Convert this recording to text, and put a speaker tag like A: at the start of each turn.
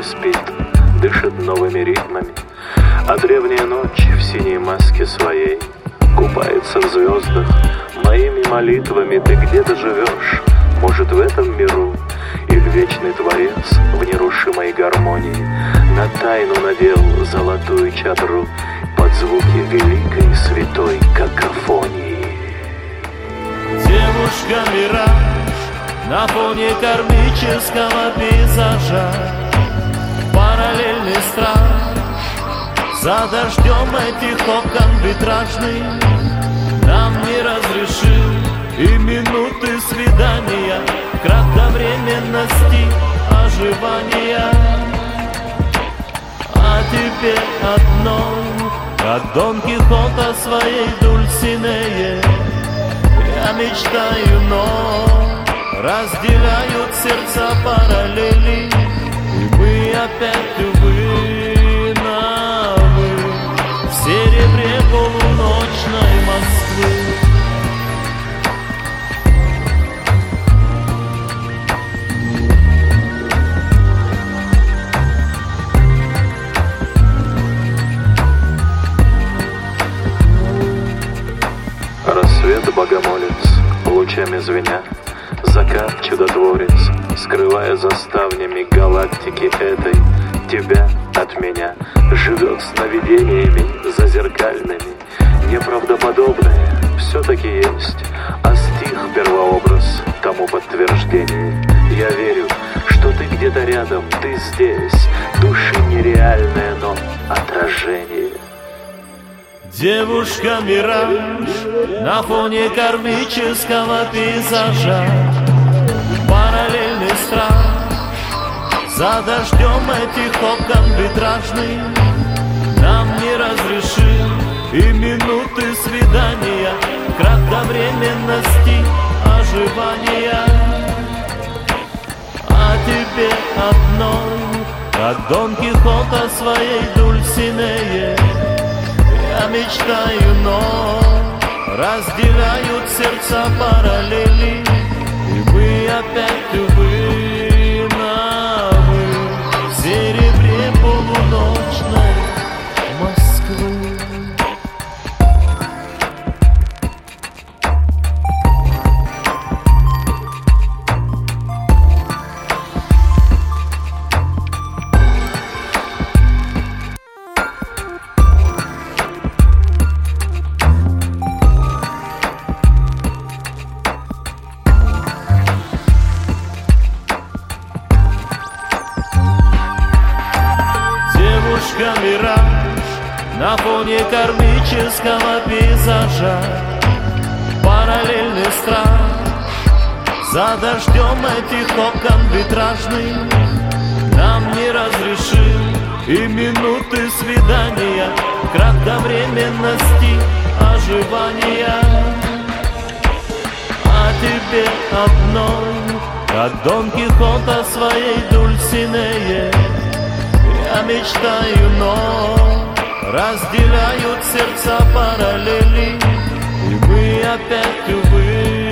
A: спит, дышит новыми ритмами, а древняя ночь в синей маске своей купается в звездах. Моими молитвами ты где-то живешь, может, в этом миру, или вечный творец в нерушимой гармонии на тайну надел золотую чадру под звуки великой святой какофонии.
B: Девушка-мираж на фоне кармического пейзажа, параллельный страж за дождем этих окон витражных нам не разрешил и минуты свидания, кратковременности оживания. А теперь одной, как Дон Кихот о своей Дульсинее, я мечтаю, но разделяют сердца параллели, и мы опять, увы, на вы в серебре полуночной Москвы.
A: Рассвет богомолец, лучами звеня, закат чудотворец, скрывая за ставнями галактики этой тебя от меня, живет сновидениями зазеркальными. Неправдоподобное все-таки есть, а стих первообраз тому подтверждение. Я верю, что ты где-то рядом, ты здесь, души нереальное, но отражение.
B: Девушка-мираж на фоне кармического пейзажа, параллельный страж за дождем этих окон витражных нам не разрешил и минуты свидания, кратковременности оживания. А теперь одной, как Дон Кихот о своей Дульсинее, я мечтаю, но разделяют сердца параллели, и мы опять, увы, на вы в серебре полуночной Москвы. Девушка-мираж на фоне кармического пейзажа, параллельный страж за дождем этих окон витражных нам не разрешил и минуты свидания, кратковременности оживания. А теперь одной, как Дон Кихот о своей Дульсинее, я мечтаю, но разделяют сердца параллели, и мы опять, увы,